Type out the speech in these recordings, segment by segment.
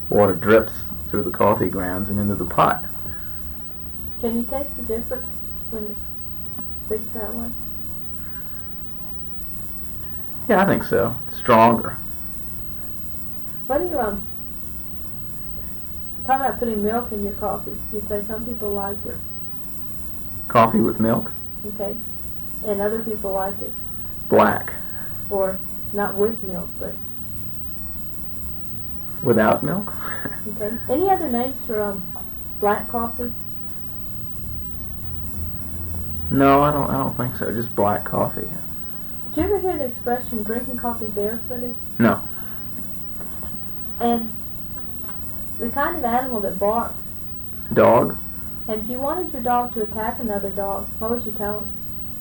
water drips through the coffee grounds and into the pot. Can you taste the difference when it's fixed that way? Yeah, I think so. It's stronger. What do you talking about putting milk in your coffee? You say some people like it, Coffee with milk? okay, and other people like it, Black. or not with milk, but Without milk? okay. Any other names for black coffee? No, I don't think so. Just black coffee. Did you ever hear the expression drinking coffee barefooted? No. And the kind of animal that barks. Dog? And if you wanted your dog to attack another dog, what would you tell him?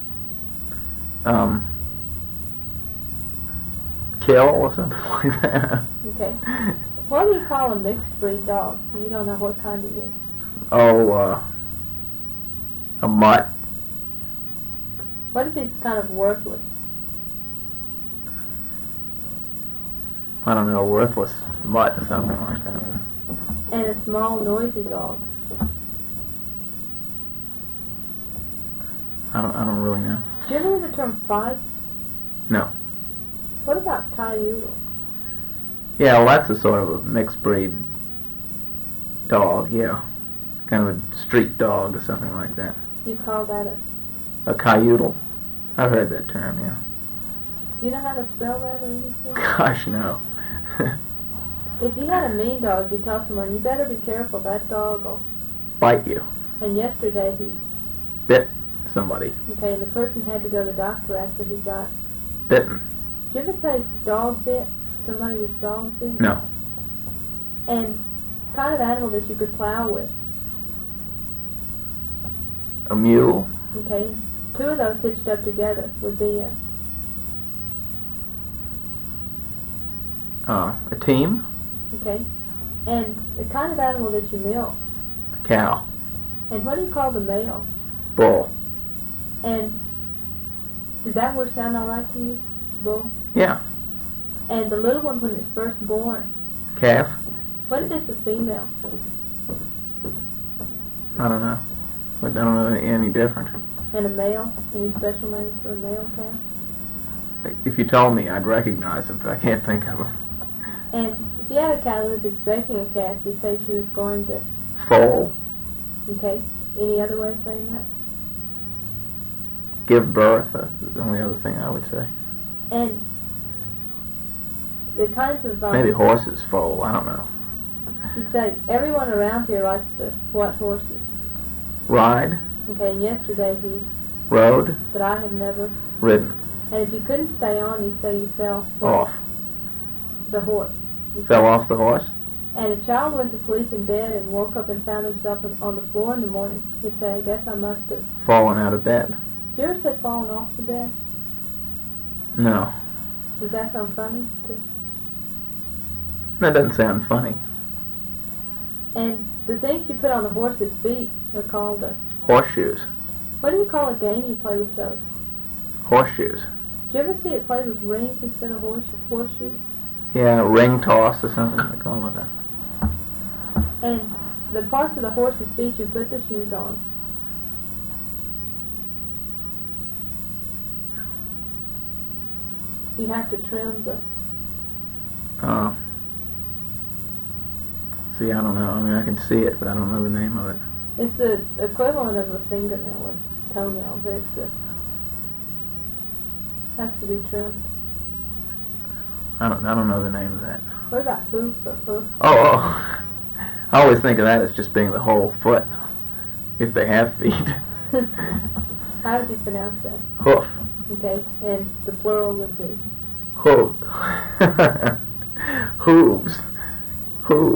Kill or something like that. Okay. What do you call a mixed breed dog? You don't know what kind he is. Oh, a mutt. What if he's kind of worthless? I don't know, worthless mutt or something like that. And a small, noisy dog. I don't really know. Did you ever hear the term fight? No. What about coyote? Yeah, well, that's a sort of a mixed breed dog, yeah. Kind of a street dog or something like that. You call that A coyote. I've heard that term, yeah. do you know how to spell that or anything? Gosh, no. If you had a mean dog, you tell someone, you better be careful, that dog will. Bite you. And yesterday he, Bit somebody. okay, and the person had to go to the doctor after he got. Bitten. Did you ever say dog bit? Somebody was dog bit? No. And kind of animal that you could plow with. A mule. Okay, two of those hitched up together would be A team. okay, and the kind of animal that you milk. A cow. And what do you call the male? Bull. And did that word sound all right to you? Bull? Yeah. And the little one when it's first born, Calf. what is the female? I don't know. But I don't know any different. And a male? Any special names for a male calf? If you told me, I'd recognize them, but I can't think of them. And if you had a cow that was expecting a calf, you say she was going to, Foal. okay, any other way of saying that? Give birth. That's the only other thing I would say. And the kinds of, Maybe horses foal. I don't know. you'd say everyone around here likes to what horses? Ride. Okay, and yesterday he, Rode. but I have never, Ridden. and if you couldn't stay on, you say you fell Off. the horse. You Fell off the horse. And a child went to sleep in bed and woke up and found himself on the floor in the morning. He'd say, I guess I must have. Fallen out of bed. Did you ever say falling off the bed? No. Does that sound funny? That doesn't sound funny. And the things you put on the horse's feet are called Horseshoes. what do you call a game you play with those? Horseshoes. Did you ever see it played with rings instead of horseshoes? Yeah, ring toss or something. They call it that. And the parts of the horse's feet you put the shoes on. You have to trim the. See, I don't know. I mean, I can see it, but I don't know the name of it. It's the equivalent of a fingernail or toenail, but has to be trimmed. I don't know the name of that. What about hoof or hoof? Oh. I always think of that as just being the whole foot, if they have feet. How would you pronounce that? Hoof. Okay, and the plural would be? Hoof. Hooves. Hooves.